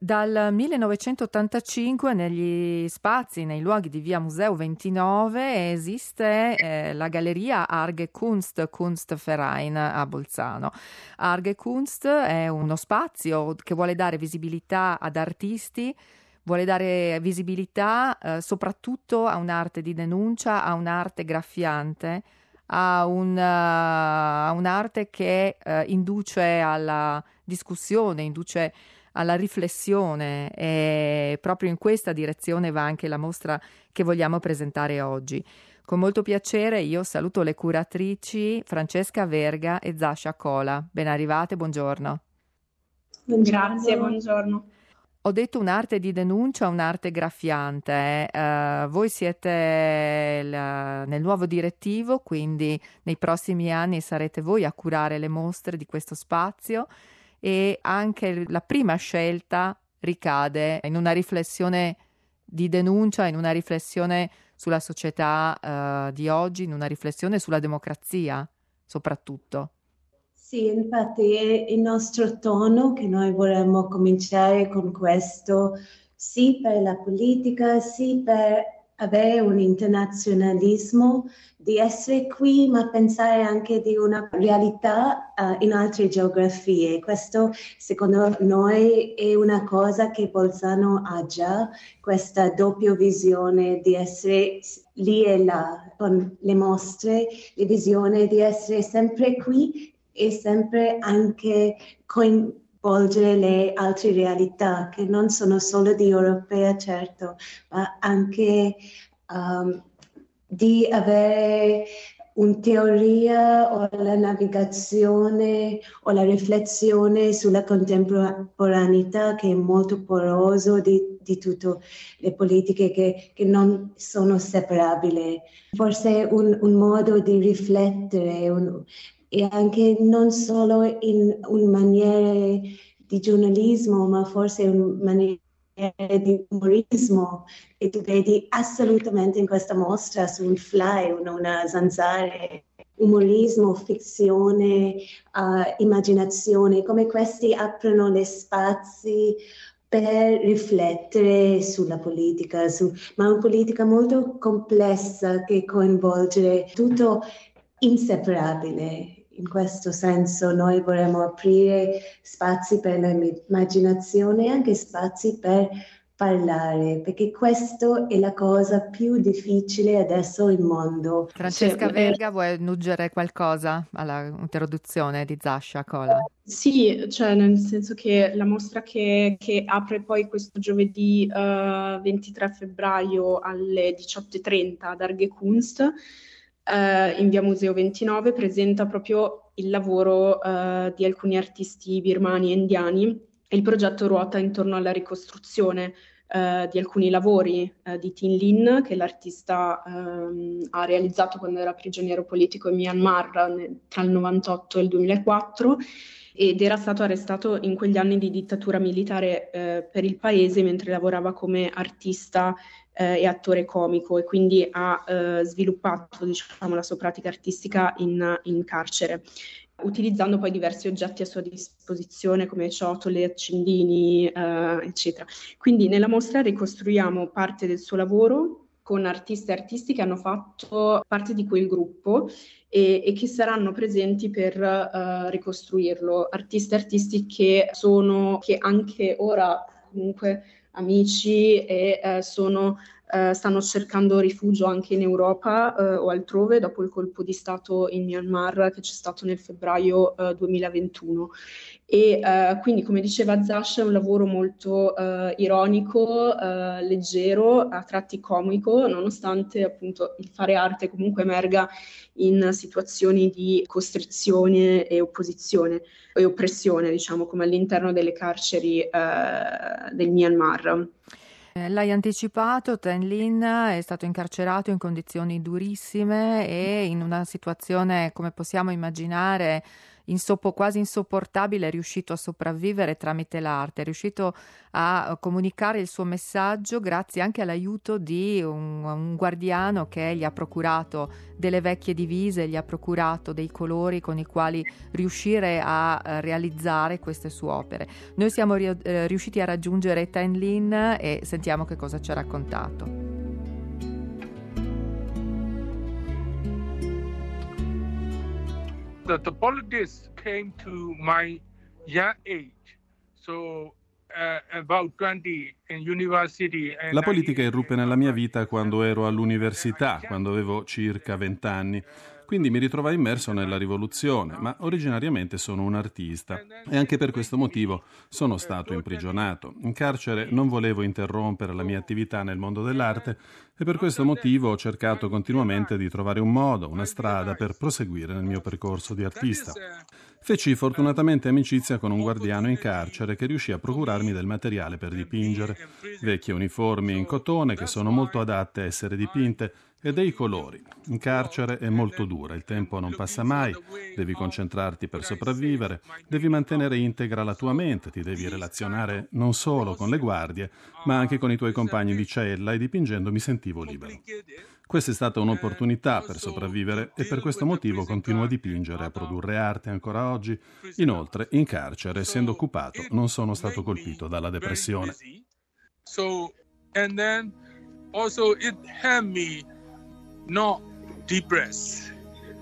Dal 1985 negli spazi, nei luoghi di via Museo 29 esiste la galleria Arge Kunst, Kunstverein a Bolzano. Arge Kunst è uno spazio che vuole dare visibilità ad artisti, vuole dare visibilità soprattutto a un'arte di denuncia, a un'arte graffiante, a un'arte che induce alla discussione, induce alla riflessione, e proprio in questa direzione va anche la mostra che vogliamo presentare oggi. Con molto piacere io saluto le curatrici Francesca Verga e Zascia Cola. Ben arrivate, buongiorno. Grazie, buongiorno. Ho detto un'arte di denuncia, un'arte graffiante. Voi siete nel nuovo direttivo, quindi nei prossimi anni sarete voi a curare le mostre di questo spazio, e anche la prima scelta ricade in una riflessione di denuncia, in una riflessione sulla società di oggi, in una riflessione sulla democrazia soprattutto. Sì, infatti è il nostro tono che noi vorremmo cominciare con questo, sì per la politica, sì per avere un internazionalismo, di essere qui, ma pensare anche di una realtà in altre geografie. Questo secondo noi è una cosa che Bolzano ha già, questa doppia visione di essere lì e là con le mostre, la visione di essere sempre qui e sempre anche coinvolgere le altre realtà che non sono solo di europea, certo, ma anche di avere una teoria o la navigazione o la riflessione sulla contemporaneità che è molto poroso di tutte le politiche che non sono separabili. Forse un modo di riflettere e anche non solo in un maniera di giornalismo, ma forse in maniera di umorismo, e tu vedi assolutamente in questa mostra su un fly, una zanzara, umorismo, fizione, immaginazione, come questi aprono gli spazi per riflettere sulla politica, ma una politica molto complessa che coinvolge tutto inseparabile. In questo senso noi vorremmo aprire spazi per l'immaginazione e anche spazi per parlare, perché questo è la cosa più difficile adesso in mondo. Francesca Verga, vuoi aggiungere qualcosa alla introduzione di Zascia Cola? Sì, cioè nel senso che la mostra che apre poi questo giovedì 23 febbraio alle 18:30 ad Arge Kunst in via Museo 29 presenta proprio il lavoro di alcuni artisti birmani e indiani, e il progetto ruota intorno alla ricostruzione di alcuni lavori di Tin Lin, che l'artista ha realizzato quando era prigioniero politico in Myanmar tra il 98 e il 2004, ed era stato arrestato in quegli anni di dittatura militare per il paese mentre lavorava come artista e attore comico, e quindi ha sviluppato, diciamo, la sua pratica artistica in carcere, utilizzando poi diversi oggetti a sua disposizione come ciotole, accendini, eccetera. Quindi nella mostra ricostruiamo parte del suo lavoro con artisti e artisti che hanno fatto parte di quel gruppo e che saranno presenti per ricostruirlo. Artisti e artisti che anche ora comunque amici e stanno cercando rifugio anche in Europa o altrove dopo il colpo di Stato in Myanmar che c'è stato nel febbraio 2021. E quindi, come diceva Zash, è un lavoro molto ironico, leggero, a tratti comico, nonostante appunto il fare arte comunque emerga in situazioni di costrizione e opposizione e oppressione, diciamo, come all'interno delle carceri del Myanmar. L'hai anticipato, Ten Lin è stato incarcerato in condizioni durissime e in una situazione, come possiamo immaginare, quasi insopportabile, è riuscito a sopravvivere tramite l'arte, è riuscito a comunicare il suo messaggio grazie anche all'aiuto di un guardiano che gli ha procurato delle vecchie divise, gli ha procurato dei colori con i quali riuscire a realizzare queste sue opere. Noi siamo riusciti a raggiungere Thanh Linh e sentiamo che cosa ci ha raccontato. The politics came to my young age, so about 20 in university. La politica irruppe nella mia vita quando ero all'università, quando avevo circa 20 anni. Quindi mi ritrovai immerso nella rivoluzione, ma originariamente sono un artista e anche per questo motivo sono stato imprigionato. In carcere non volevo interrompere la mia attività nel mondo dell'arte e per questo motivo ho cercato continuamente di trovare un modo, una strada per proseguire nel mio percorso di artista. Feci fortunatamente amicizia con un guardiano in carcere che riuscì a procurarmi del materiale per dipingere, vecchie uniformi in cotone che sono molto adatte a essere dipinte e dei colori. In carcere è molto dura, il tempo non passa mai, devi concentrarti per sopravvivere, devi mantenere integra la tua mente, ti devi relazionare non solo con le guardie, ma anche con i tuoi compagni di cella e dipingendo mi sentivo libero. Questa è stata un'opportunità per sopravvivere e per questo motivo continuo a dipingere, a produrre arte ancora oggi. Inoltre, in carcere, essendo occupato, non sono stato colpito dalla depressione. Also it helped me not depressed.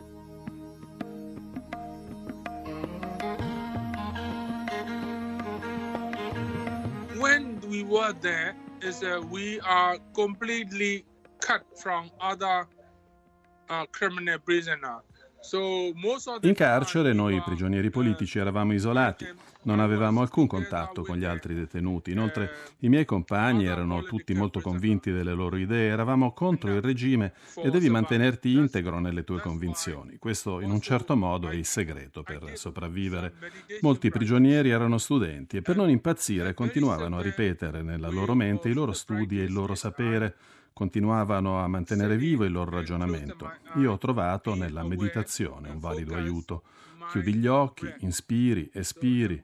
When we were there, we are completely cut from other criminal prisoners. In carcere noi prigionieri politici eravamo isolati, non avevamo alcun contatto con gli altri detenuti. Inoltre i miei compagni erano tutti molto convinti delle loro idee, eravamo contro il regime e devi mantenerti integro nelle tue convinzioni. Questo in un certo modo è il segreto per sopravvivere. Molti prigionieri erano studenti e per non impazzire continuavano a ripetere nella loro mente i loro studi e il loro sapere. Continuavano a mantenere vivo il loro ragionamento. Io ho trovato nella meditazione un valido aiuto. Chiudi gli occhi, inspiri, espiri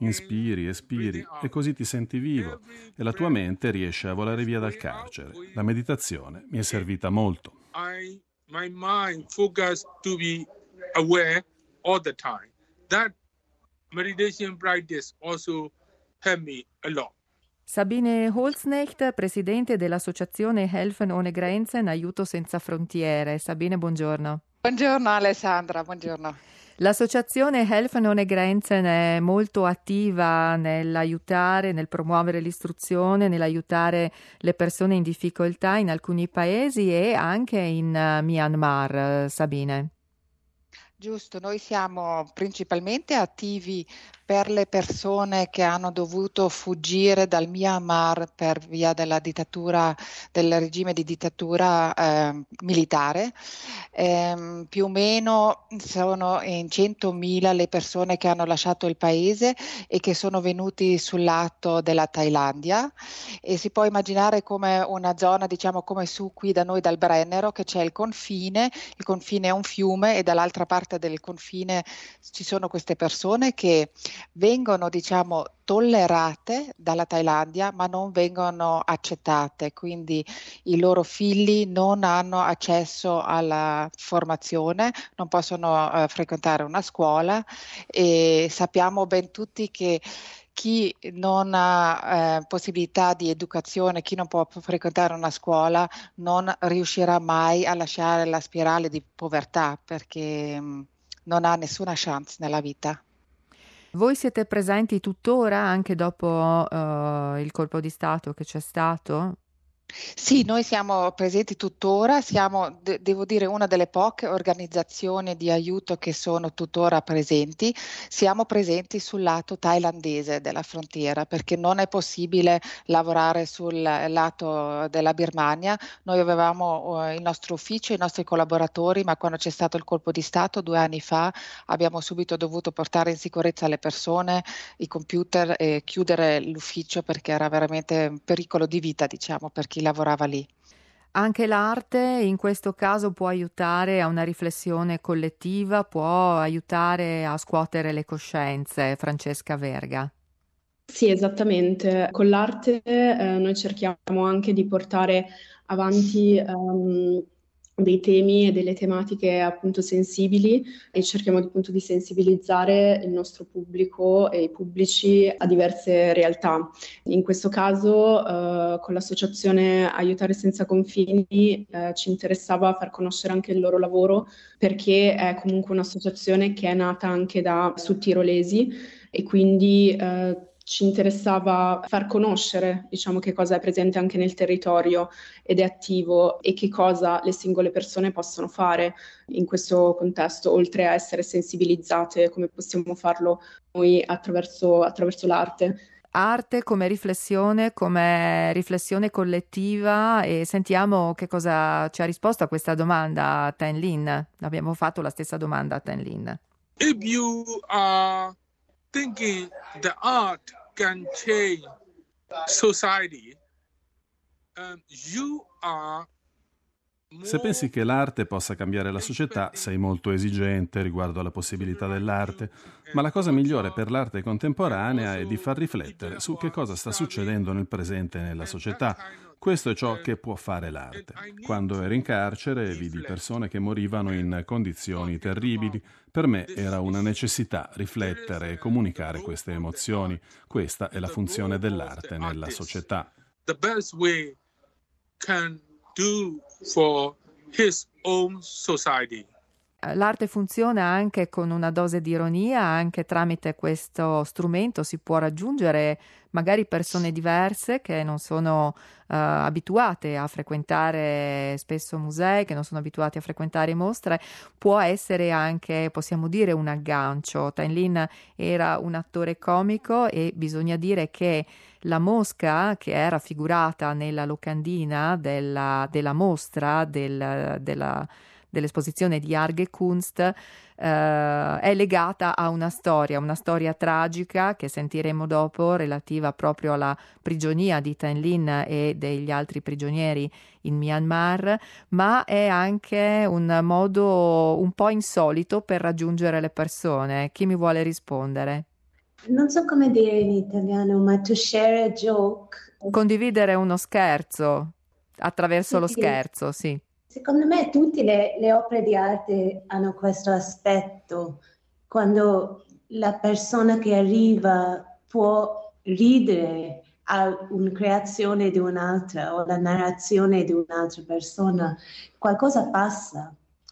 e così ti senti vivo e la tua mente riesce a volare via dal carcere. La meditazione mi è servita molto. My mind focused to be aware all the time. That meditation practice also helped me a lot. Sabine Holzknecht, presidente dell'associazione Helfen ohne Grenzen, Aiuto senza frontiere. Sabine, buongiorno. Buongiorno Alessandra, buongiorno. L'associazione Helfen ohne Grenzen è molto attiva nell'aiutare, nel promuovere l'istruzione, nell'aiutare le persone in difficoltà in alcuni paesi e anche in Myanmar, Sabine. Giusto, noi siamo principalmente attivi per le persone che hanno dovuto fuggire dal Myanmar per via della dittatura, del regime di dittatura militare. Più o meno sono in 100.000 le persone che hanno lasciato il paese e che sono venuti sul lato della Thailandia e si può immaginare come una zona, diciamo come su qui da noi dal Brennero, che c'è il confine è un fiume e dall'altra parte del confine ci sono queste persone che vengono, diciamo, tollerate dalla Thailandia ma non vengono accettate, quindi i loro figli non hanno accesso alla formazione, non possono frequentare una scuola e sappiamo ben tutti che chi non ha possibilità di educazione, chi non può frequentare una scuola non riuscirà mai a lasciare la spirale di povertà perché non ha nessuna chance nella vita. Voi siete presenti tuttora anche dopo il colpo di Stato che c'è stato? Sì, noi siamo presenti tuttora, siamo, devo dire, una delle poche organizzazioni di aiuto che sono tuttora presenti. Siamo presenti sul lato thailandese della frontiera perché non è possibile lavorare sul lato della Birmania. Noi avevamo il nostro ufficio, i nostri collaboratori, ma quando c'è stato il colpo di Stato 2 anni fa abbiamo subito dovuto portare in sicurezza le persone, i computer e chiudere l'ufficio perché era veramente un pericolo di vita, diciamo, per chi lavorava lì. Anche l'arte in questo caso può aiutare a una riflessione collettiva, può aiutare a scuotere le coscienze, Francesca Verga. Sì, esattamente. Con l'arte noi cerchiamo anche di portare avanti dei temi e delle tematiche appunto sensibili e cerchiamo appunto di sensibilizzare il nostro pubblico e i pubblici a diverse realtà. In questo caso, con l'associazione Aiutare Senza Confini, ci interessava far conoscere anche il loro lavoro perché è comunque un'associazione che è nata anche da sudtirolesi e quindi ci interessava far conoscere, diciamo, che cosa è presente anche nel territorio ed è attivo e che cosa le singole persone possono fare in questo contesto, oltre a essere sensibilizzate come possiamo farlo noi attraverso l'arte. Arte come riflessione collettiva, e sentiamo che cosa ci ha risposto a questa domanda Thanh Linh. Abbiamo fatto la stessa domanda a Thanh Linh. If you are thinking the art can change society, you are Se pensi che l'arte possa cambiare la società, sei molto esigente riguardo alla possibilità dell'arte, ma la cosa migliore per l'arte contemporanea è di far riflettere su che cosa sta succedendo nel presente e nella società. Questo è ciò che può fare l'arte. Quando ero in carcere vidi persone che morivano in condizioni terribili. Per me era una necessità riflettere e comunicare queste emozioni. Questa è la funzione dell'arte nella società. The best way can do for his own society. L'arte funziona anche con una dose di ironia, anche tramite questo strumento si può raggiungere magari persone diverse che non sono abituate a frequentare spesso musei, che non sono abituati a frequentare mostre. Può essere anche, possiamo dire, un aggancio. Thanh Linh era un attore comico e bisogna dire che la mosca che era raffigurata nella locandina della mostra dell'esposizione di Art e Kunst è legata a una storia tragica che sentiremo dopo, relativa proprio alla prigionia di Thanh Linh e degli altri prigionieri in Myanmar, ma è anche un modo un po' insolito per raggiungere le persone. Chi mi vuole rispondere? Non so come dire in italiano, ma to share a joke. Condividere uno scherzo attraverso lo scherzo, sì. Secondo me tutte le opere di arte hanno questo aspetto, quando la persona che arriva può ridere a una creazione di un'altra o la narrazione di un'altra persona, qualcosa passa,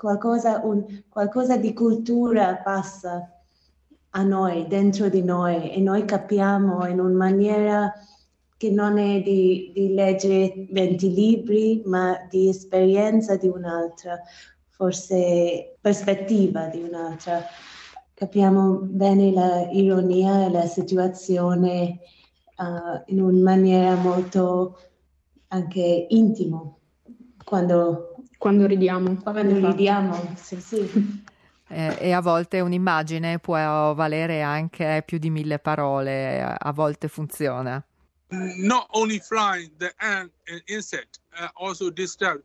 qualcosa di cultura passa a noi, dentro di noi, e noi capiamo in una maniera che non è di leggere 20 libri, ma di esperienza di un'altra, forse prospettiva di un'altra. Capiamo bene la ironia e la situazione in una maniera molto anche intimo, quando ridiamo. Quando ridiamo, sì. E a volte un'immagine può valere anche più di 1000 parole, a volte funziona. Not only flying, the ant and insect also disturbed.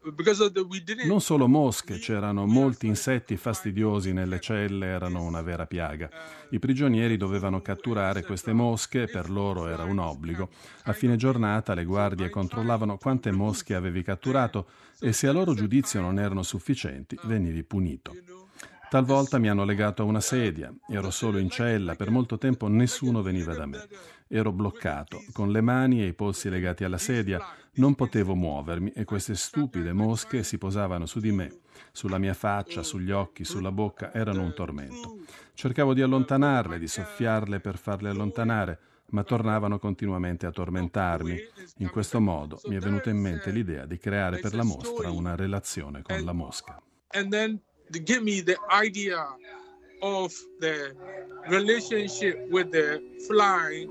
Non solo mosche, c'erano molti insetti fastidiosi nelle celle, erano una vera piaga. I prigionieri dovevano catturare queste mosche, per loro era un obbligo. A fine giornata le guardie controllavano quante mosche avevi catturato e se a loro giudizio non erano sufficienti, venivi punito. Talvolta mi hanno legato a una sedia, ero solo in cella, per molto tempo nessuno veniva da me. Ero bloccato, con le mani e i polsi legati alla sedia, non potevo muovermi e queste stupide mosche si posavano su di me, sulla mia faccia, sugli occhi, sulla bocca, erano un tormento. Cercavo di allontanarle, di soffiarle per farle allontanare, ma tornavano continuamente a tormentarmi. In questo modo mi è venuta in mente l'idea di creare per la mostra una relazione con la mosca. To give me the idea of the relationship with the fly.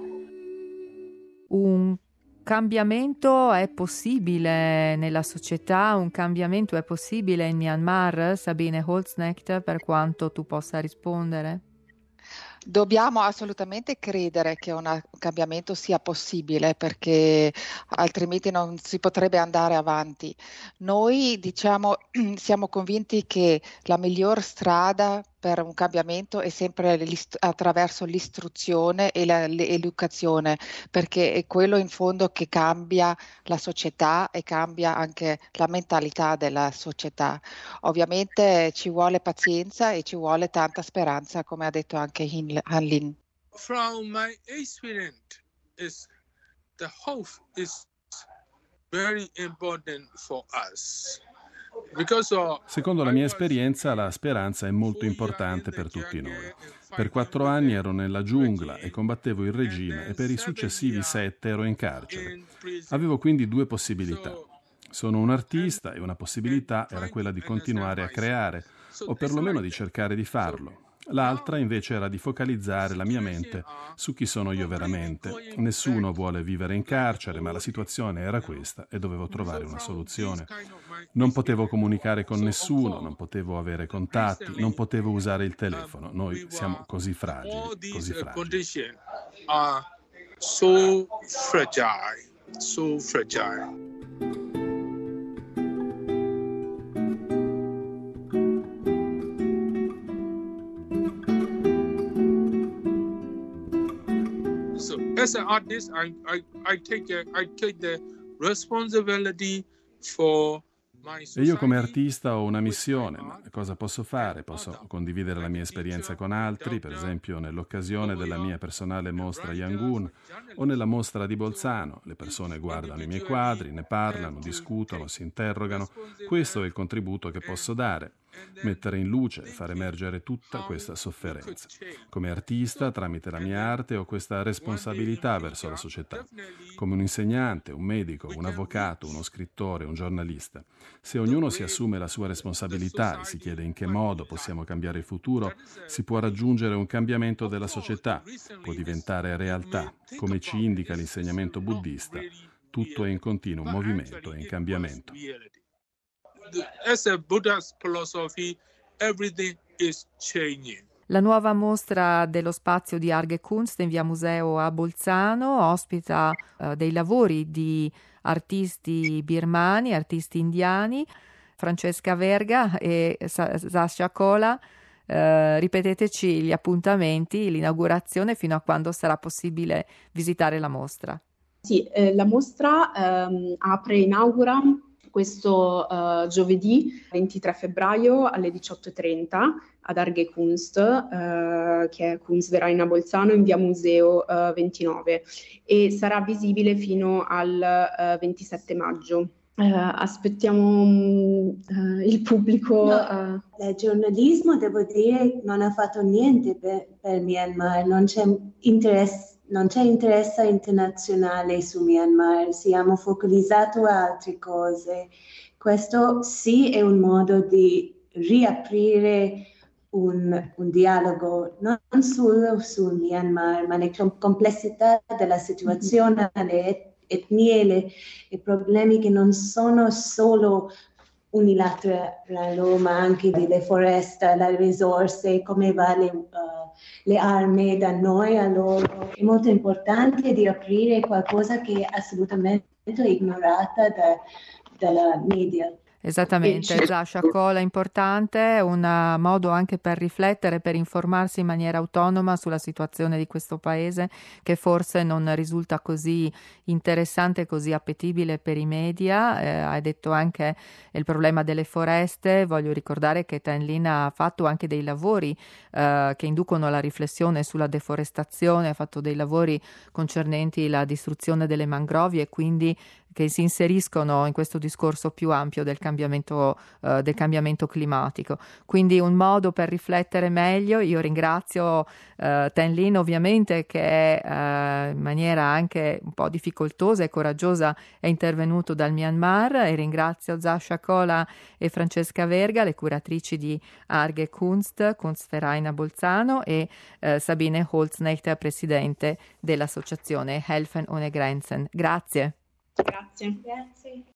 Un cambiamento è possibile nella società, un cambiamento è possibile in Myanmar, Sabine Holzknecht, per quanto tu possa rispondere? Dobbiamo assolutamente credere che un cambiamento sia possibile, perché altrimenti non si potrebbe andare avanti. Noi, diciamo, siamo convinti che la miglior strada per un cambiamento è sempre attraverso l'istruzione e l'educazione, perché è quello in fondo che cambia la società e cambia anche la mentalità della società. Ovviamente ci vuole pazienza e ci vuole tanta speranza, come ha detto anche Han Lin. From my experience, the hope is very important for us. Secondo la mia esperienza, la speranza è molto importante per tutti noi. Per 4 anni ero nella giungla e combattevo il regime e per i successivi 7 ero in carcere. Avevo quindi 2 possibilità. Sono un artista e una possibilità era quella di continuare a creare, o perlomeno di cercare di farlo. L'altra invece era di focalizzare la mia mente su chi sono io veramente. Nessuno vuole vivere in carcere, ma la situazione era questa e dovevo trovare una soluzione. Non potevo comunicare con nessuno, non potevo avere contatti, non potevo usare il telefono. Noi siamo così fragili, così fragili. So fragile, so fragile. As an artist, I take the responsibility for my society. E io come artista ho una missione, ma cosa posso fare? Posso condividere la mia esperienza con altri, per esempio nell'occasione della mia personale mostra Yangon o nella mostra di Bolzano. Le persone guardano i miei quadri, ne parlano, discutono, si interrogano. Questo è il contributo che posso dare. Mettere in luce e far emergere tutta questa sofferenza. Come artista, tramite la mia arte, ho questa responsabilità verso la società. Come un insegnante, un medico, un avvocato, uno scrittore, un giornalista. Se ognuno si assume la sua responsabilità e si chiede in che modo possiamo cambiare il futuro, si può raggiungere un cambiamento della società, può diventare realtà. Come ci indica l'insegnamento buddista, tutto è in continuo movimento e in cambiamento. As a Buddha's philosophy, everything is changing. La nuova mostra dello spazio di Art e Kunst in via Museo a Bolzano ospita dei lavori di artisti birmani, artisti indiani, Francesca Verga e Sasha Kola. Ripeteteci gli appuntamenti, l'inaugurazione fino a quando sarà possibile visitare la mostra. Sì, la mostra inaugura questo giovedì 23 febbraio alle 18:30 ad Art e Kunst, che è Kunstverein a Bolzano in via Museo 29 e sarà visibile fino al 27 maggio. Aspettiamo il pubblico. No, il giornalismo, devo dire, non ha fatto niente per Myanmar, non c'è interesse internazionale su Myanmar, siamo focalizzati su altre cose. Questo sì è un modo di riaprire un dialogo non solo su Myanmar, ma le complessità della situazione, le etnie, i problemi che non sono solo unilaterali, ma anche delle foreste, le risorse, come va le armi da noi a loro. È molto importante di aprire qualcosa che è assolutamente ignorata dalla media. Esattamente, Sasha Kola, importante, un modo anche per riflettere, per informarsi in maniera autonoma sulla situazione di questo paese che forse non risulta così interessante, così appetibile per i media. Hai detto anche il problema delle foreste, voglio ricordare che Tan Lin ha fatto anche dei lavori che inducono alla riflessione sulla deforestazione, ha fatto dei lavori concernenti la distruzione delle mangrovie, quindi che si inseriscono in questo discorso più ampio del cambiamento climatico. Quindi un modo per riflettere meglio. Io ringrazio Tan Lin ovviamente, che in maniera anche un po' difficoltosa e coraggiosa è intervenuto dal Myanmar, e ringrazio Sasha Kola e Francesca Verga, le curatrici di Art e Kunst, Kunstverein a Bolzano, e Sabine Holznecht, presidente dell'associazione Helfen ohne Grenzen. Grazie. Grazie. Grazie.